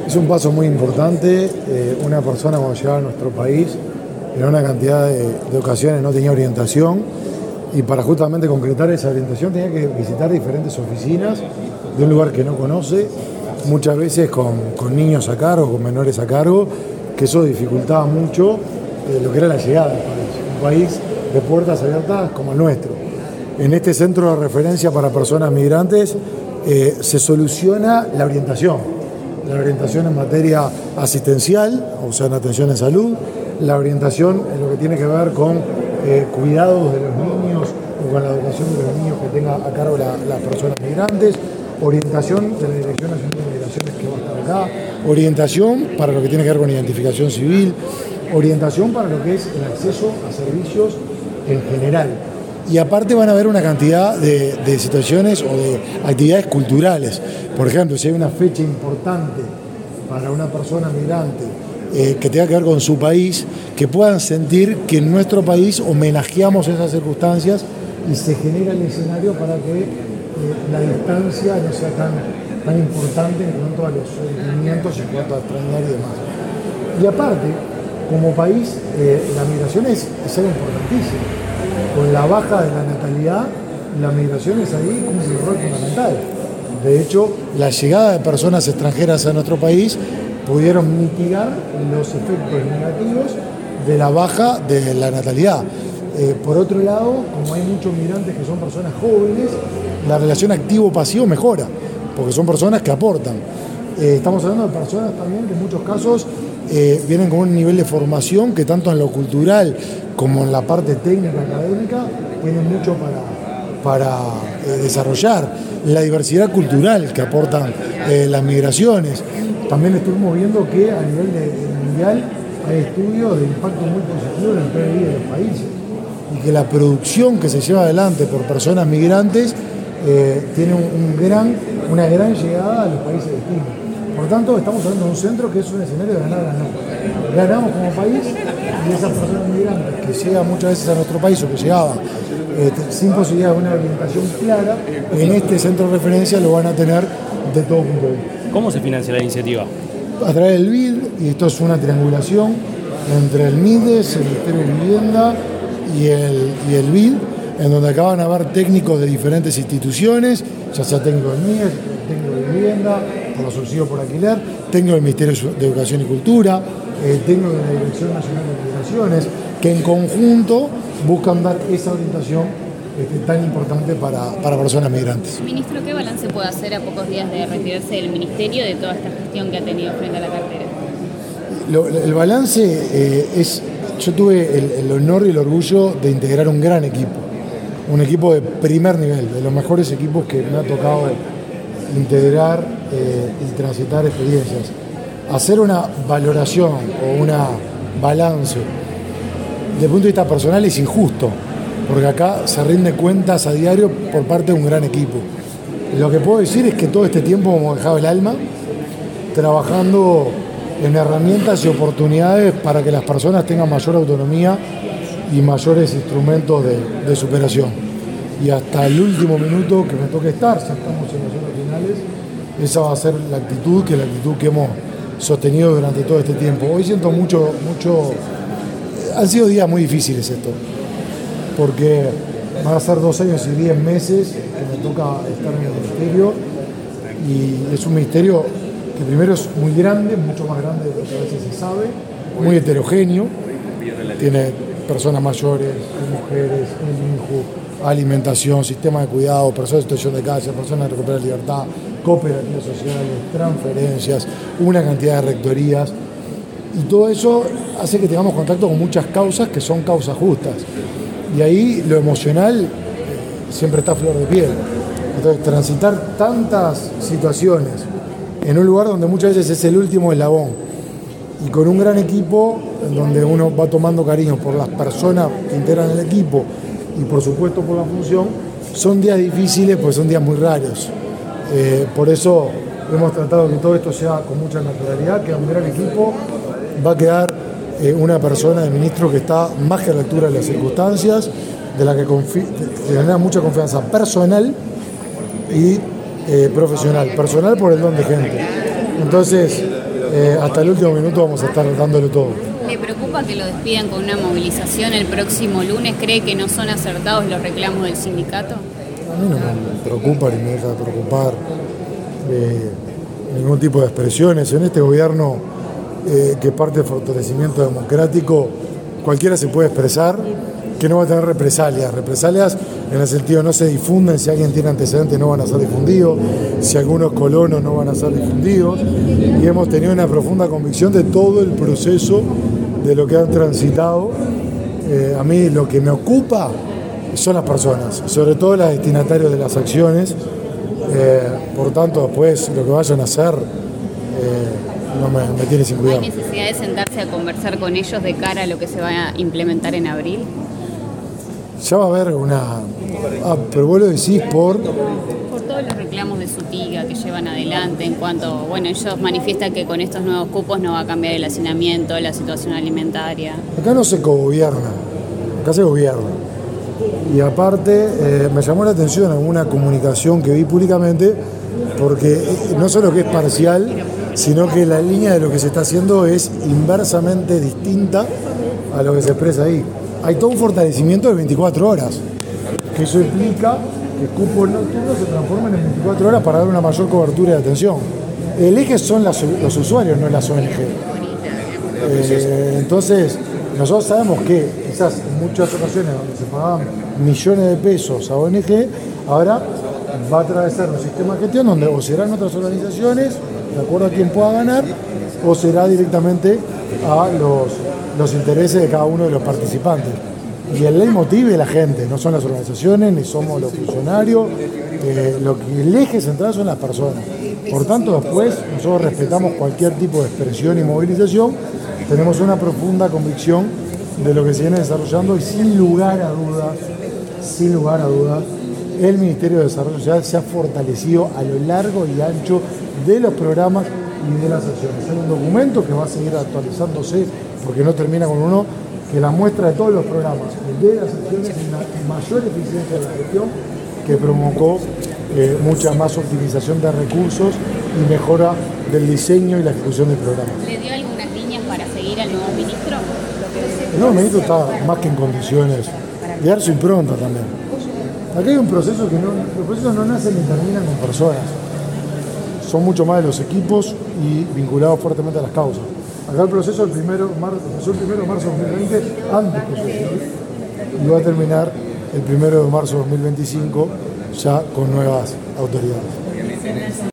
Es un paso muy importante. Una persona cuando llegaba a nuestro país en una cantidad de ocasiones no tenía orientación y para justamente concretar esa orientación tenía que visitar diferentes oficinas de un lugar que no conoce, muchas veces con niños a cargo, con menores a cargo, que eso dificultaba mucho lo que era la llegada del país. Un país de puertas abiertas como el nuestro. En este centro de referencia para personas migrantes se soluciona la orientación en materia asistencial, o sea, en atención en salud, la orientación en lo que tiene que ver con cuidados de los niños o con la educación de los niños que tenga a cargo las personas migrantes, orientación de la Dirección Nacional de Migraciones que va a estar acá, orientación para lo que tiene que ver con identificación civil, orientación para lo que es el acceso a servicios en general. Y aparte van a haber una cantidad de situaciones o de actividades culturales. Por ejemplo, si hay una fecha importante para una persona migrante que tenga que ver con su país, que puedan sentir que en nuestro país homenajeamos esas circunstancias y se genera el escenario para que la distancia no sea tan importante en cuanto a los sentimientos, en cuanto a extrañar y demás. Y aparte, como país, la migración es algo importantísimo. Con la baja de la natalidad, la migración es ahí cumple un rol fundamental. De hecho, la llegada de personas extranjeras a nuestro país pudieron mitigar los efectos negativos de la baja de la natalidad. Por otro lado, como hay muchos migrantes que son personas jóvenes, la relación activo-pasivo mejora, porque son personas que aportan. Estamos hablando de personas también que en muchos casos vienen con un nivel de formación que tanto en lo cultural como en la parte técnica, académica, tienen mucho para desarrollar. La diversidad cultural que aportan las migraciones. También estuvimos viendo que a nivel mundial hay estudios de impacto muy positivo en el PIB de los países y que la producción que se lleva adelante por personas migrantes tiene una gran llegada a los países destinos. Por tanto, estamos hablando de un centro que es un escenario de ganar-ganar. Ganamos como país y esas personas migrantes que llegan muchas veces a nuestro país o que llegaban sin posibilidad de una orientación clara, en este centro de referencia lo van a tener de todo punto de vista. ¿Cómo se financia la iniciativa? A través del BID, y esto es una triangulación entre el MIDES, el Ministerio de Vivienda y el BID, en donde acá van a haber técnicos de diferentes instituciones, ya sea técnico del MIDES, técnico de Vivienda, por los subsidios por alquiler, técnico del Ministerio de Educación y Cultura, técnico de la Dirección Nacional de Migraciones, que en conjunto buscan dar esa orientación tan importante para personas migrantes. Ministro, ¿qué balance puede hacer a pocos días de retirarse del Ministerio de toda esta gestión que ha tenido frente a la cartera? El balance es, yo tuve el honor y el orgullo de integrar un gran equipo, un equipo de primer nivel, de los mejores equipos que me ha tocado integrar y transitar experiencias. Hacer una valoración o una balance desde el punto de vista personal es injusto, porque acá se rinde cuentas a diario por parte de un gran equipo. Lo que puedo decir es que todo este tiempo hemos dejado el alma trabajando en herramientas y oportunidades para que las personas tengan mayor autonomía y mayores instrumentos de superación. Y hasta el último minuto que me toque estar, ya estamos en las horas finales, esa va a ser la actitud que hemos sostenido durante todo este tiempo. Hoy siento mucho. Han sido días muy difíciles esto, porque van a ser 2 años y 10 meses que me toca estar en el ministerio, y es un ministerio que primero es muy grande, mucho más grande de lo que a veces se sabe, muy heterogéneo, tiene personas mayores, mujeres, el INJU, alimentación, sistema de cuidado, personas en situación de calle, personas de recuperar libertad, cooperativas sociales, transferencias, una cantidad de rectorías. Y todo eso hace que tengamos contacto con muchas causas que son causas justas. Y ahí lo emocional siempre está a flor de piel. Entonces, transitar tantas situaciones en un lugar donde muchas veces es el último eslabón y con un gran equipo en donde uno va tomando cariño por las personas que integran el equipo y por supuesto por la función, son días difíciles porque son días muy raros. Por eso hemos tratado que todo esto sea con mucha naturalidad, queda un gran equipo. Va a quedar una persona de ministro que está más que a la altura de las circunstancias, de la que genera mucha confianza personal y profesional. Personal por el don de gente. Entonces, hasta el último minuto vamos a estar dándole todo. ¿Le preocupa que lo despidan con una movilización el próximo lunes? ¿Cree que no son acertados los reclamos del sindicato? A mí no me preocupa ni me deja de preocupar ningún tipo de expresiones. En este gobierno, que parte del fortalecimiento democrático, cualquiera se puede expresar, que no va a tener represalias. Represalias en el sentido no se difunden, si alguien tiene antecedentes no van a ser difundidos, si algunos colonos no van a ser difundidos, y hemos tenido una profunda convicción de todo el proceso de lo que han transitado. A mí lo que me ocupa son las personas, sobre todo los destinatarios de las acciones. Por tanto, después lo que vayan a hacer no me tiene sin cuidado. ¿Hay necesidad de sentarse a conversar con ellos de cara a lo que se va a implementar en abril? Ya va a haber una... pero vos lo decís por todos los reclamos de Sutiga que llevan adelante en cuanto, bueno, ellos manifiestan que con estos nuevos cupos no va a cambiar el hacinamiento, la situación alimentaria. Acá no se cogobierna, acá se gobierna. Y aparte, me llamó la atención alguna comunicación que vi públicamente, porque no solo que es parcial, sino que la línea de lo que se está haciendo es inversamente distinta a lo que se expresa ahí. Hay todo un fortalecimiento de 24 horas, que eso implica que el cupo nocturno se transformen en 24 horas para dar una mayor cobertura de atención. El eje son los usuarios, no las ONG. Entonces, nosotros sabemos que quizás en muchas ocasiones donde se pagaban millones de pesos a ONG, ahora va a atravesar un sistema de gestión donde o serán otras organizaciones, de acuerdo a quién pueda ganar, o será directamente a los intereses de cada uno de los participantes. Y el leitmotiv es la gente, no son las organizaciones, ni somos los funcionarios, el eje central son las personas. Por tanto, después nosotros respetamos cualquier tipo de expresión y movilización, tenemos una profunda convicción de lo que se viene desarrollando y sin lugar a dudas, el Ministerio de Desarrollo Social se ha fortalecido a lo largo y ancho de los programas y de las acciones. Hay un documento que va a seguir actualizándose porque no termina con uno, que la muestra de todos los programas de las acciones y una mayor eficiencia de la gestión que provocó mucha más optimización de recursos y mejora del diseño y la ejecución del programa. ¿Le dio algunas líneas para seguir al nuevo ministro? El nuevo ministro está más que en condiciones de dar su impronta también. Aquí hay un proceso que los procesos no nacen ni terminan con personas. Son mucho más de los equipos y vinculados fuertemente a las causas. Acá el proceso empezó el 1 de marzo de 2020, antes que yo llegue, y va a terminar el 1 de marzo de 2025 ya con nuevas autoridades.